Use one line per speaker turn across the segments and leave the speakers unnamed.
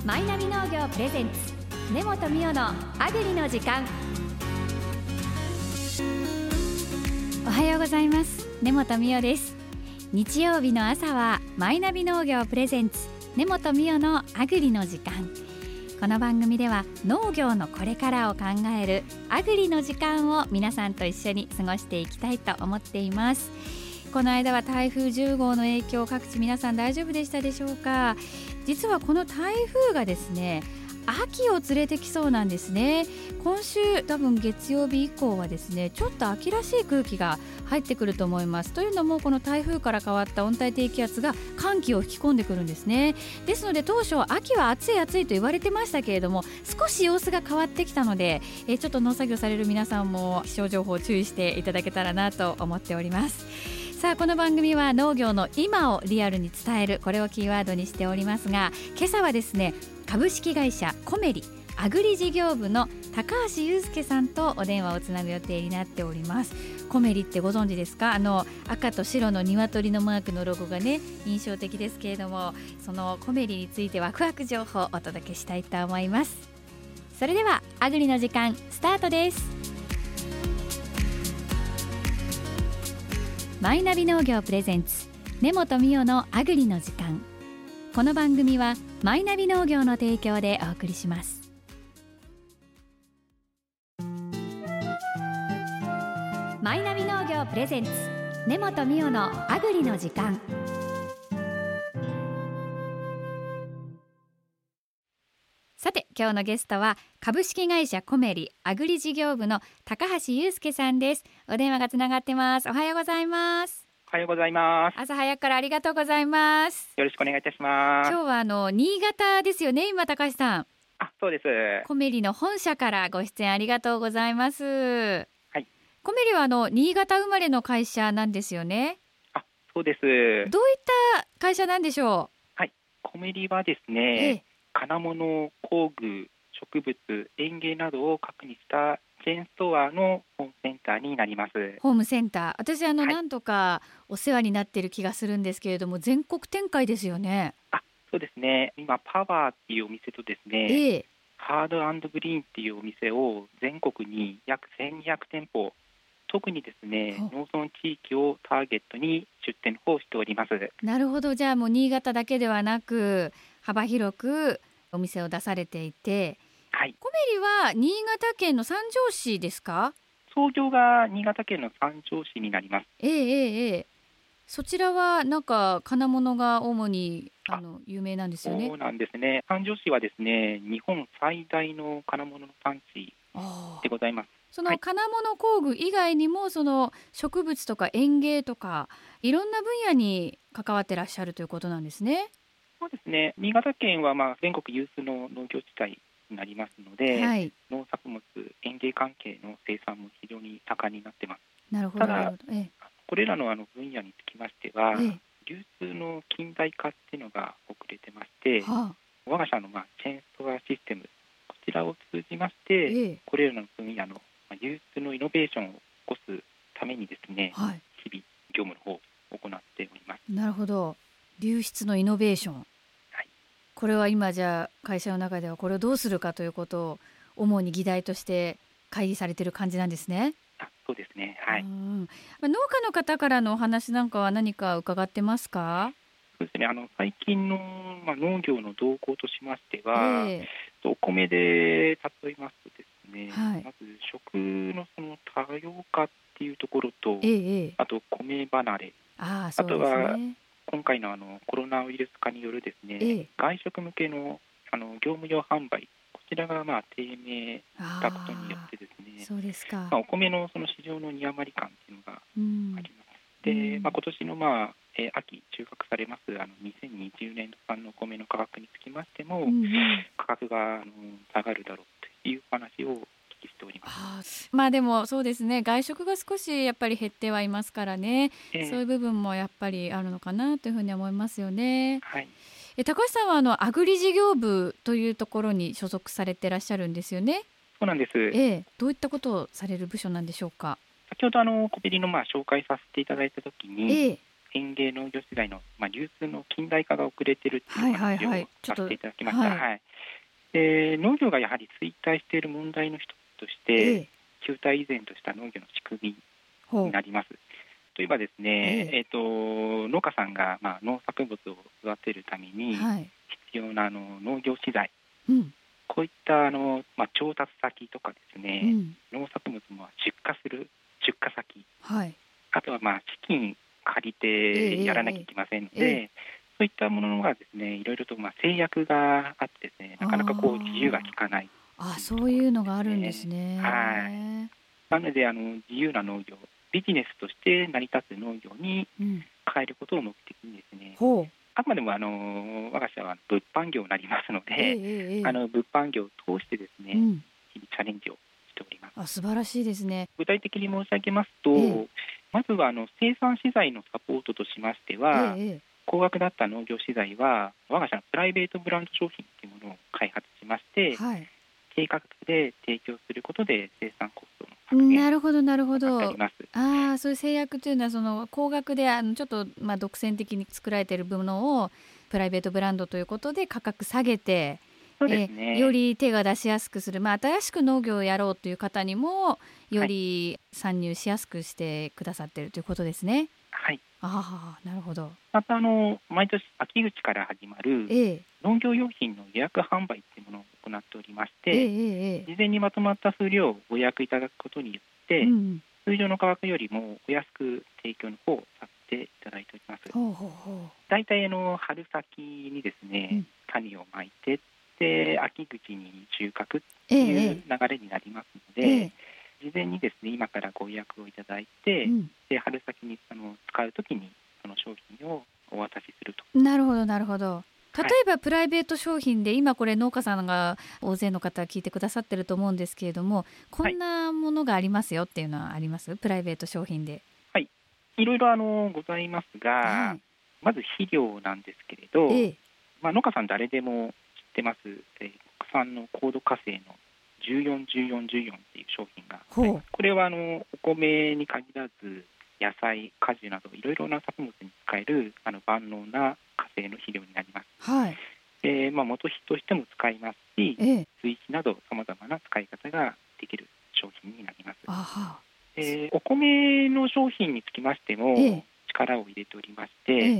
マイナビ農業プレゼンツ根本美代のアグリの時間。おはようございます。根本美代です。日曜日の朝はマイナビ農業プレゼンツ根本美代のアグリの時間。この番組では農業のこれからを考えるアグリの時間を皆さんと一緒に過ごしていきたいと思っています。この間は台風10号の影響、各地皆さん大丈夫でしたでしょうか。実はこの台風がですね、秋を連れてきそうなんですね。今週多分月曜日以降はですね、ちょっと秋らしい空気が入ってくると思います。というのも、この台風から変わった温帯低気圧が寒気を引き込んでくるんですね。ですので当初秋は暑い暑いと言われてましたけれども、少し様子が変わってきたので、ちょっと農作業される皆さんも気象情報を注意していただけたらなと思っております。さあ、この番組は農業の今をリアルに伝える、これをキーワードにしておりますが、今朝はですね、株式会社コメリアグリ事業部の高橋祐介さんとお電話をつなぐ予定になっております。コメリってご存知ですか？赤と白の鶏のマークのロゴがね、印象的ですけれども、そのコメリについてワクワク情報をお届けしたいと思います。それではアグリの時間スタートです。マイナビ農業プレゼンツ根本美代のアグリの時間。この番組はマイナビ農業の提供でお送りします。マイナビ農業プレゼンツ根本美代のアグリの時間。さて、今日のゲストは株式会社コメリアグリ事業部の高橋祐介さんです。お電話がつながってます。おはようございます。
おはようございます。
朝早くからありがとうございます。
よろしくお願いいたします。
今日は新潟ですよね、今高橋さん。
そうです。
コメリの本社からご出演ありがとうございます。
はい。
コメリは新潟生まれの会社なんですよね。
そうです。
どういった会社なんでしょう？
はい。コメリはですね、金物、工具、植物、園芸などを核にしたチェーンストアのホームセンターになります。
ホームセンター、私何とかお世話になっている気がするんですけれども、全国展開ですよね。
そうですね。今パワーっていうお店とですね、ハード&グリーンっていうお店を全国に約1200店舗、特にですね、農村地域をターゲットに出店をしております。
なるほど。じゃあもう新潟だけではなく幅広くお店を出されていて、
はい、
コメリは新潟県の三条市ですか？
創業が新潟県の三条市になります。
そちらはなんか金物が主に有名なんですよね。
そうなんですね。三条市はですね、日本最大の金物の産地でございます。
その金物工具以外にも、その植物とか園芸とかいろんな分野に関わってらっしゃるということなんですね。
そうですね。新潟県は全国有数の農業地帯になりますので、農作物、園芸関係の生産も非常に盛んになっています。
なるほど。
ただ、これらの分野につきましては、流通の近代化っていうのが遅れてまして、我が社のチェーンストアシステム、こちらを通じまして、これらの分野の流通のイノベーションを起こすためにですね、日々業務の方を行っております。
なるほど。流出のイノベーション、これは今じゃあ会社の中ではこれをどうするかということを主に議題として会議されている感じなんですね。
そうですね。
農家の方からのお話なんかは何か伺ってますか？
そうですね。最近の、農業の動向としましては、お米で例えますとですね、まず食のその多様化っていうところと、あと米離れ、あとは今回のコロナウイルス化によるですね、外食向けの業務用販売、こちらが低迷したことによってですね、
そうですか。
お米のその市場の煮余り感というのがあります。で、今年の秋収穫されます2020年度産のお米の価格につきましても、価格が下がるだろうという話をお聞きしております。
でもそうですね、外食が少しやっぱり減ってはいますからね、そういう部分もやっぱりあるのかなというふうに思いますよね。高橋さんはアグリ事業部というところに所属されていらっしゃるんですよね。
そうなんです。
どういったことをされる部署なんでしょうか？
先ほどコメリの紹介させていただいたときに、 園芸農業資材の、流通の近代化が遅れているという話をさせていただきました。農業がやはり衰退している問題の一つとして、旧態依然とした農業の仕組みになります。例えばですね、農家さんが、農作物を育てるために必要な農業資材、こういった調達先とかですね、農作物も出荷する出荷先、あとは資金借りてやらなきゃいけませんので、そういったものがですね、いろいろと制約があってですね、なかなか自由が利かない。
そういうのがあるんですね。
なので自由な農業、ビジネスとして成り立つ農業に変えることを目的にですね、あくまでも我が社は物販業になりますので、物販業を通してですね、日々チャレンジをしております。
素晴らしいですね。
具体的に申し上げますと、まずは生産資材のサポートとしましては、高額だった農業資材は我が社のプライベートブランド商品というものを開発しまして、低価格で提供することで生産コストの削減
なるほどなるほど。
あります。
そういう制約というのはその高額でちょっと独占的に作られているものをプライベートブランドということで価格下げて、
そうですね、
より手が出しやすくする、新しく農業をやろうという方にもより参入しやすくしてくださっているということですね。なるほど。
また毎年秋口から始まる農業用品の予約販売というものを行っておりまして、事前にまとまった数量をご予約いただくことによって、通常の価格よりもお安く提供の方をさせていただいております。だいたい春先にですね、種をまいてで秋口に収穫という流れになりますので、事前にですね今からご予約をいただいて、で春先に使うときにその商品をお渡しすると。
なるほどなるほど。例えばプライベート商品で、今これ農家さんが大勢の方聞いてくださってると思うんですけれども、こんなものがありますよっていうのはあります？プライベート商品で。
いろいろございますが、まず肥料なんですけれど、農家さん誰でも知ってます、国産の高度化成の141414っていう商品があります。これはお米に限らず野菜、果樹などいろいろな作物に使える万能な化成の肥料になります。元肥としても使いますし、追肥などさまざまな使い方ができる商品になります。お米の商品につきましても力を入れておりまして、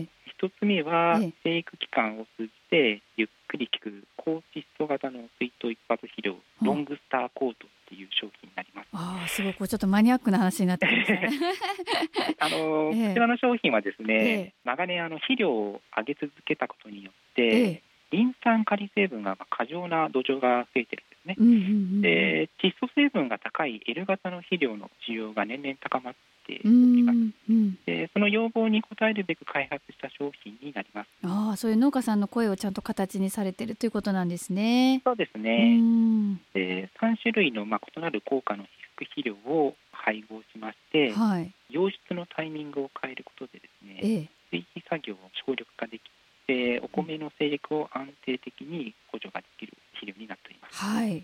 一つ目は生育期間を通じてゆっくり効く高窒素型の水筒一発肥料、ロングスターコートっていう商品になります。
すごいちょっとマニアックな話になってきましたね。
こちらの商品はですね、長年肥料を上げ続けたことによって、リン酸カリ成分が過剰な土壌が増えてるんですね。で窒素成分が高い L 型の肥料の需要が年々高まっております。でその要望に応えるべく開発した商品になります。
そういう農家さんの声をちゃんと形にされているということなんですね。
そうですね。で3種類の異なる効果の被覆肥料を配合しまして、養出のタイミングを変えることでですね、追肥作業を省力化できて、お米の生育を安定的に補助ができる肥料になっております。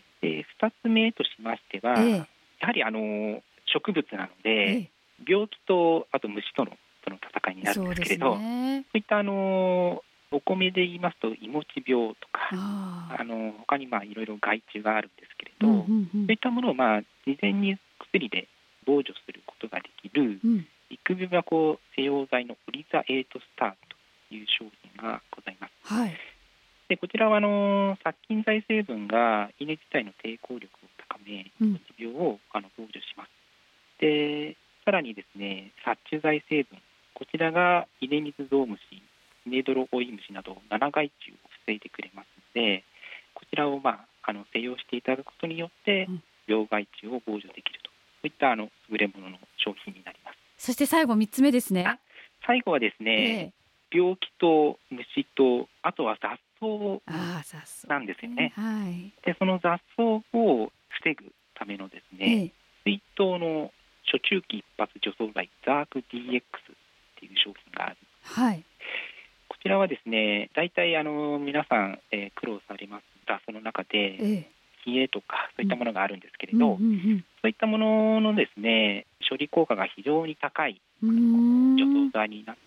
で2つ目としましては、やはり植物なので、病気とあと虫とのその戦いになるんですけれど、そういったお米で言いますといもち病とか他にいろいろ害虫があるんですけれど、そういったものを事前に薬で防除することができる育苗箱施溶剤のオリザエイトスターという商品がございます。でこちらは殺菌剤成分が稲自体の抵抗力を高め、いもち病を防除します。でさらにですね、殺虫剤成分、こちらが稲水ゾウムシ、稲泥追い虫など7害虫を防いでくれますので、こちらを施用していただくことによって病害虫を防除できると、そういった優れものの商品になります。
そして最後3つ目ですね。
最後はですね、病気と虫とあとは雑草なんですよね。でその雑草を防ぐためのですね、水筒の初中期一発除草剤ザーク DX っていう商品がある。こちらはですね、大体皆さん、苦労されます雑草の中で、冷えとかそういったものがあるんですけれど、そういったもののですね、処理効果が非常に高い除草剤になってます。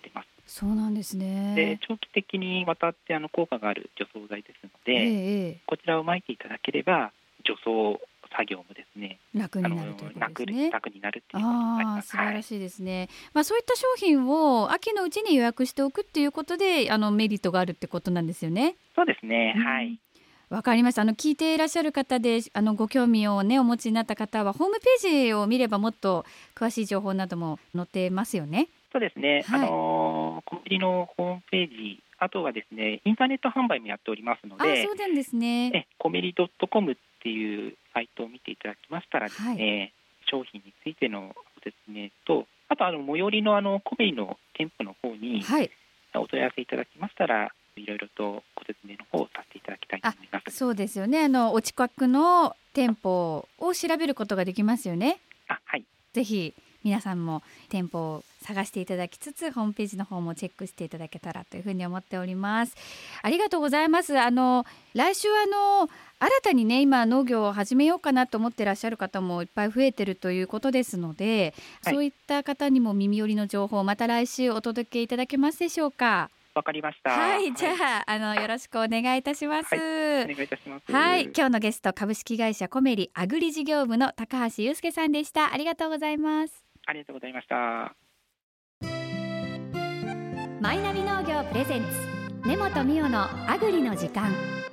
そうなんですね。
で長期的にわたって効果がある除草剤ですので、こちらを撒いていただければ除草作業もですね、
楽になるということですね。
楽になるということになります。
素晴らしいですね。そういった商品を秋のうちに予約しておくっていうことでメリットがあるってことなんですよね。
そうですね、はい。
わかりました。聞いていらっしゃる方でご興味をねお持ちになった方はホームページを見ればもっと詳しい情報なども載ってますよね。
そうですね、はい、コメリのホームページ、あとはですねインターネット販売もやっておりますので、
そうなんですね。
コメリ.com っていうサイトを見ていただきましたらですね、商品についてのご説明と、あと最寄りのコメリの店舗の方にお問い合わせいただきましたら、いろいろとご説明の方をさせていただきたいと思います。
そうですよね。お近くの店舗を調べることができますよね。
はい。
ぜひ皆さんも店舗を探していただきつつホームページの方もチェックしていただけたらというふうに思っております。ありがとうございます。来週新たにね今農業を始めようかなと思ってらっしゃる方もいっぱい増えてるということですので、そういった方にも耳寄りの情報をまた来週お届けいただけますでしょうか。
わかりました。
じゃあ、よろしくお願いいたします。
お願いいたします。
今日のゲスト株式会社コメリアグリ事業部の高橋祐介さんでした。ありがとうございます。
ありがとうございました。
マイナビ農業プレゼンツ根本美代のアグリの時間。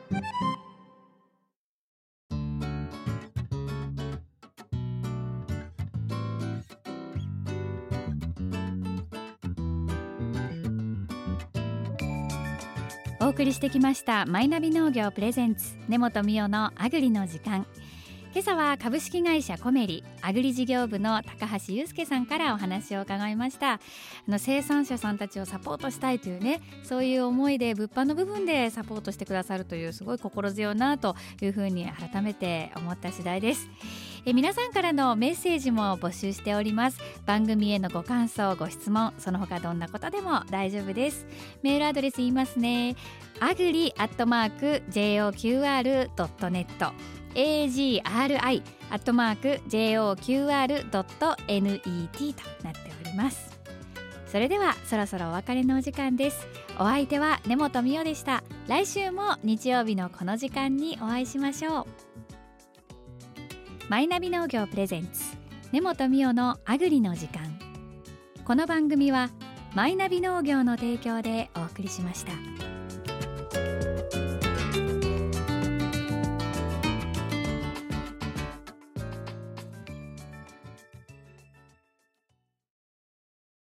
お送りしてきましたマイナビ農業プレゼンツ根本美代のアグリの時間。今朝は株式会社コメリアグリ事業部の高橋祐介さんからお話を伺いました。生産者さんたちをサポートしたいというね、そういう思いで物販の部分でサポートしてくださるというすごい心強いなというふうに改めて思った次第です。皆さんからのメッセージも募集しております。番組へのご感想ご質問、その他どんなことでも大丈夫です。メールアドレス言いますね。agri@joqr.net agri@joqr.net となっております。それではそろそろお別れのお時間です。お相手は根本美代でした。来週も日曜日のこの時間にお会いしましょう。マイナビ農業プレゼンツ根本美代のアグリの時間。この番組はマイナビ農業の提供でお送りしました。